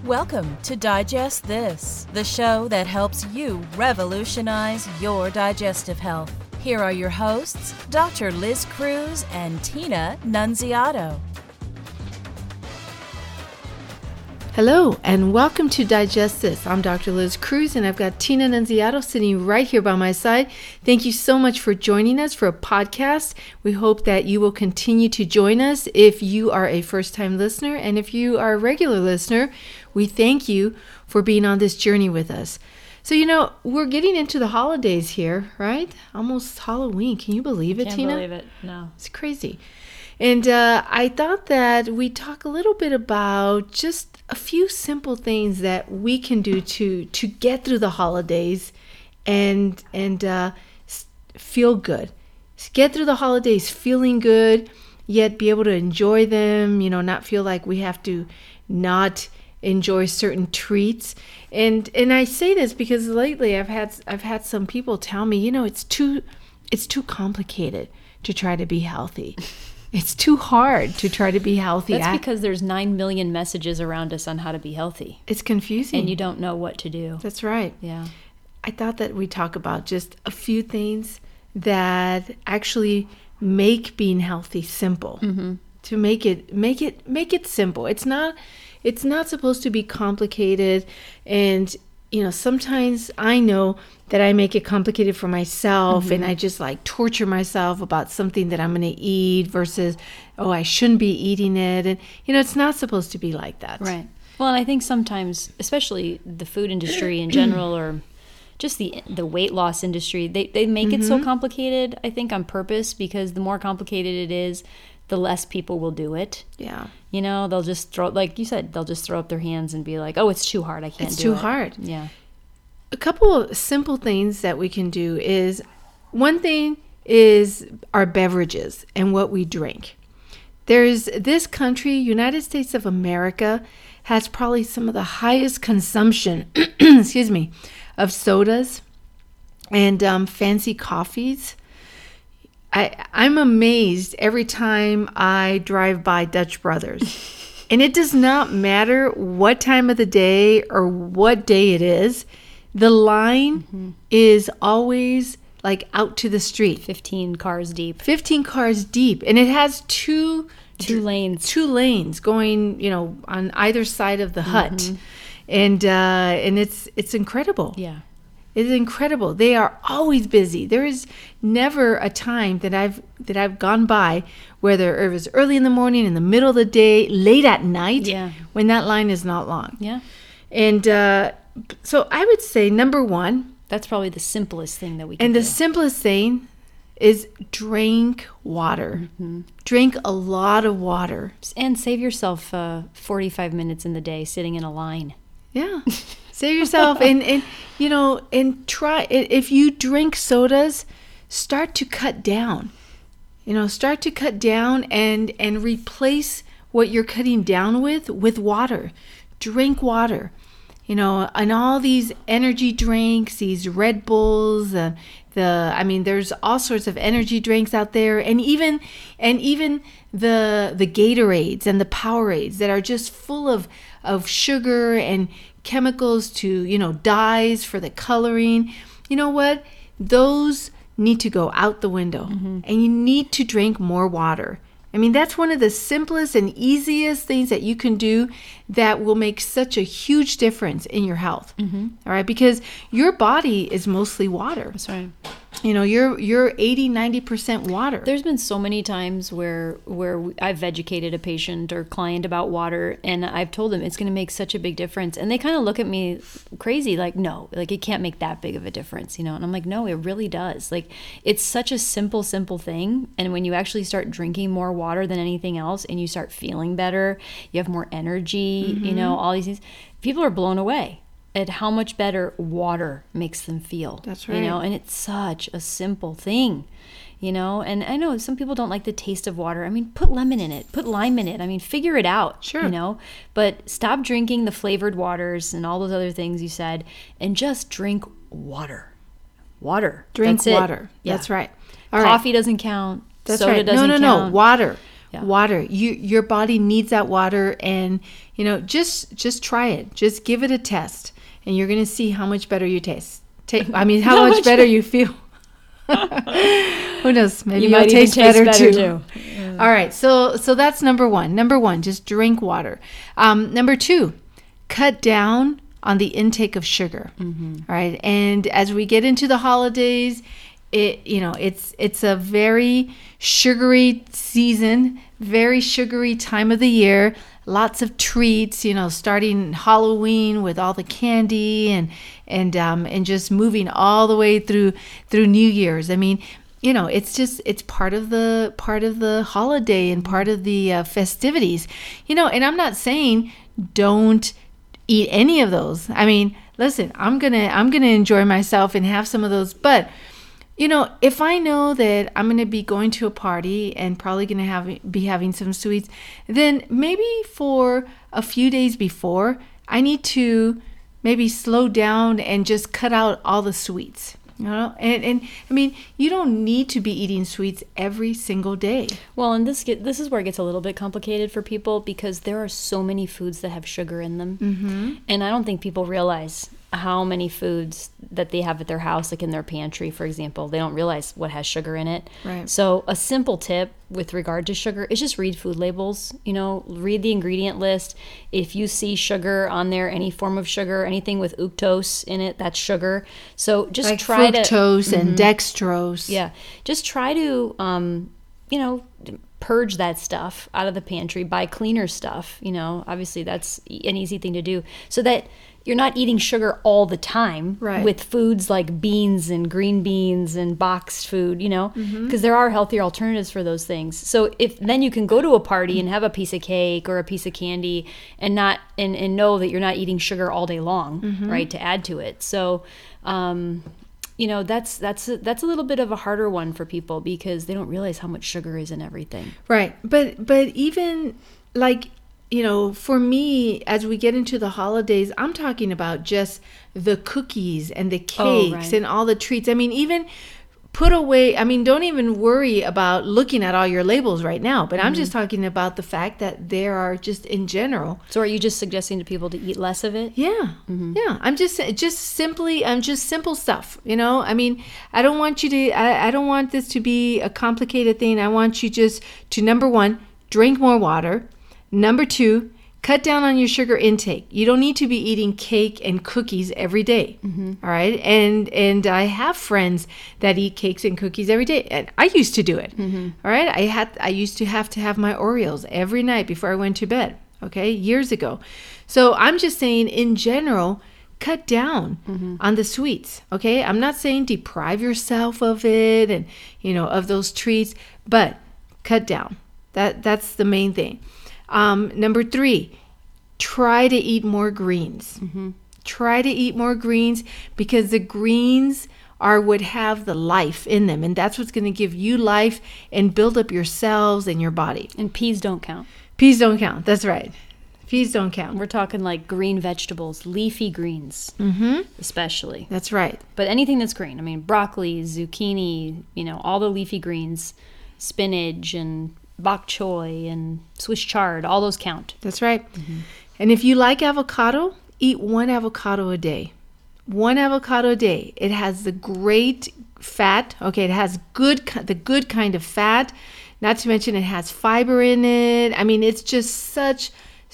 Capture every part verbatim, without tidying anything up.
Welcome to Digest This, the show that helps you revolutionize your digestive health. Here are your hosts, Doctor Liz Cruz and Tina Nunziato. Hello, and welcome to Digest This. I'm Doctor Liz Cruz, and I've got Tina Nunziato sitting right here by my side. Thank you so much for joining us for a podcast. We hope that you will continue to join us if you are a first-time listener, and if you are a regular listener, we thank you for being on this journey with us. So, you know, we're getting into the holidays here, right? Almost Halloween. Can you believe it, Can't Tina? Can't believe it, no. It's crazy. And uh, I thought that we'd talk a little bit about just a few simple things that we can do to to get through the holidays and and uh, feel good. Get through the holidays feeling good, yet be able to enjoy them, you know, not feel like we have to not enjoy certain treats. And and I say this because lately I've had I've had some people tell me, you know, it's too it's too complicated to try to be healthy. It's too hard to try to be healthy. That's because there's nine million messages around us on how to be healthy. It's confusing. And you don't know what to do. That's right. Yeah. I thought that we'd talk about just a few things that actually make being healthy simple. Mm-hmm. To make it make it make it simple. It's not it's not supposed to be complicated, and you know, sometimes I know that I make it complicated for myself, mm-hmm. and I just like torture myself about something that I'm going to eat versus, oh, I shouldn't be eating it. And, you know, it's not supposed to be like that. Right. Well, and I think sometimes, especially the food industry in general, or just the the weight loss industry, they, they make mm-hmm. it so complicated, I think, on purpose, because the more complicated it is, the less people will do it. Yeah. You know, they'll just throw, like you said, they'll just throw up their hands and be like, oh, it's too hard. I can't it's do it. It's too hard. Yeah. A couple of simple things that we can do is, one thing is our beverages and what we drink. There's this country, United States of America, has probably some of the highest consumption, excuse me, of sodas and um, fancy coffees. I, I'm amazed every time I drive by Dutch Brothers. And it does not matter what time of the day or what day it is. The line mm-hmm. is always like out to the street. fifteen cars deep. fifteen cars deep. And it has two... Two dr- lanes. Two lanes going, you know, on either side of the mm-hmm. hut. And uh, and it's it's incredible. Yeah. It's incredible. They are always busy. There is never a time that I've that I've gone by, whether it was early in the morning, in the middle of the day, late at night, yeah. when that line is not long. Yeah. And uh, so I would say, number one. That's probably the simplest thing that we can and do. And the simplest thing is drink water. Mm-hmm. Drink a lot of water. And save yourself uh, forty-five minutes in the day sitting in a line. Yeah. Save yourself and, and, you know, and try, if you drink sodas, start to cut down. You know, start to cut down and, and replace what you're cutting down with with water. Drink water. You know, and all these energy drinks, these Red Bulls, uh, the I mean, there's all sorts of energy drinks out there, and even and even the the Gatorades and the Powerades that are just full of of sugar and chemicals to, you know, dyes for the coloring. You know what? Those need to go out the window, mm-hmm. and you need to drink more water. I mean, that's one of the simplest and easiest things that you can do that will make such a huge difference in your health. Mm-hmm. All right, because your body is mostly water. That's right. You know, you're you're eighty, ninety percent water. There's been so many times where where I've educated a patient or client about water, and I've told them it's going to make such a big difference, and they kind of look at me crazy, like, no, like it can't make that big of a difference, you know. And I'm like, no, it really does. Like, it's such a simple, simple thing, and when you actually start drinking more water than anything else, and you start feeling better, you have more energy, mm-hmm. you know, all these things, people are blown away at how much better water makes them feel. That's right. You know, and it's such a simple thing, you know. And I know some people don't like the taste of water. I mean, put lemon in it, put lime in it. I mean, figure it out, sure. you know. But stop drinking the flavored waters and all those other things you said, and just drink water. Water. Drink That's water. It. Yeah. That's right. All Coffee right. doesn't count. That's Soda right. doesn't no, no, count. no. Water. Yeah. Water. You your body needs that water, and you know, just just try it. Just give it a test, and you're gonna see how much better you taste. Ta- I mean, how, how much, much better you feel. Who knows? Maybe you you'll might taste, even taste better, better too. too. Yeah. All right, so so that's number one. Number one, just drink water. Um, number two, cut down on the intake of sugar. Mm-hmm. All right, and as we get into the holidays, it you know it's it's a very sugary season, very sugary time of the year. Lots of treats, you know, starting Halloween with all the candy and and um, and just moving all the way through through New Year's. I mean, you know, it's just it's part of the part of the holiday and part of the uh, festivities, you know. And I'm not saying don't eat any of those. I mean, listen, I'm gonna I'm gonna enjoy myself and have some of those, but you know, if I know that I'm going to be going to a party and probably going to have be having some sweets, then maybe for a few days before, I need to maybe slow down and just cut out all the sweets. You know, and and I mean, you don't need to be eating sweets every single day. Well, and this get this is where it gets a little bit complicated for people because there are so many foods that have sugar in them, mm-hmm. and I don't think people realize how many foods that they have at their house, like in their pantry, for example. They don't realize what has sugar in it. Right. So a simple tip with regard to sugar is just read food labels. You know, read the ingredient list. If you see sugar on there, any form of sugar, anything with fructose in it, that's sugar. So just like try fructose to fructose and mm-hmm. dextrose. Yeah, just try to, um, you know, purge that stuff out of the pantry. Buy cleaner stuff. You know, obviously that's an easy thing to do, so that you're not eating sugar all the time, right, with foods like beans and green beans and boxed food, you know, because mm-hmm. there are healthier alternatives for those things. So if then you can go to a party and have a piece of cake or a piece of candy and not and, and know that you're not eating sugar all day long, mm-hmm. right, to add to it. So, um, you know, that's that's a, that's a little bit of a harder one for people because they don't realize how much sugar is in everything. Right, but but even like, you know, for me, as we get into the holidays, I'm talking about just the cookies and the cakes oh, right. and all the treats. I mean, even put away, I mean, don't even worry about looking at all your labels right now. But mm-hmm. I'm just talking about the fact that there are just in general. So are you just suggesting to people to eat less of it? Yeah. Mm-hmm. Yeah. I'm just, just simply, I'm just simple stuff, you know. I mean, I don't want you to, I, I don't want this to be a complicated thing. I want you just to, number one, drink more water. Number two, cut down on your sugar intake. You don't need to be eating cake and cookies every day. Mm-hmm. All right. And and I have friends that eat cakes and cookies every day. And I used to do it. Mm-hmm. All right. I had I used to have to have my Oreos every night before I went to bed. Okay. Years ago. So I'm just saying in general, cut down mm-hmm. on the sweets. Okay. I'm not saying deprive yourself of it and, you know, of those treats, but cut down. That that's the main thing. Um, number three, try to eat more greens. Mm-hmm. Try to eat more greens because the greens are what have the life in them. And that's what's going to give you life and build up your cells and your body. And peas don't count. Peas don't count. That's right. Peas don't count. We're talking like green vegetables, leafy greens, mm-hmm. especially. That's right. But anything that's green. I mean, broccoli, zucchini, you know, all the leafy greens, spinach and bok choy and Swiss chard, all those count. That's right. Mm-hmm. And if you like avocado, eat one avocado a day. One avocado a day. It has the great fat. Okay, it has good the good kind of fat. Not to mention it has fiber in it. I mean, it's just such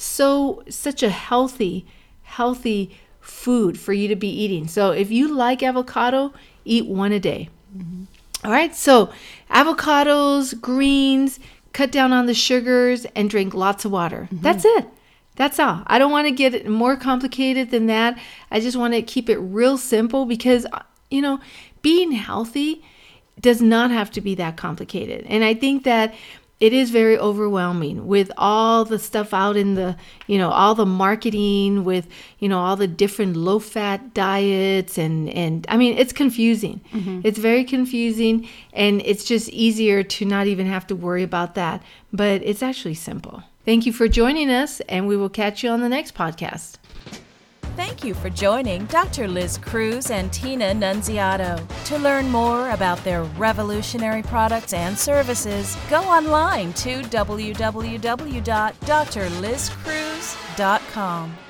so such a healthy healthy food for you to be eating. So if you like avocado, eat one a day. Mm-hmm. All right. So avocados, greens. Cut down on the sugars and drink lots of water. Mm-hmm. That's it. That's all. I don't want to get it more complicated than that. I just want to keep it real simple because, you know, being healthy does not have to be that complicated. And I think that it is very overwhelming with all the stuff out in the, you know, all the marketing with, you know, all the different low-fat diets. And, and I mean, it's confusing. Mm-hmm. It's very confusing. And it's just easier to not even have to worry about that. But it's actually simple. Thank you for joining us. And we will catch you on the next podcast. Thank you for joining Doctor Liz Cruz and Tina Nunziato. To learn more about their revolutionary products and services, go online to w w w dot d r liz cruz dot com.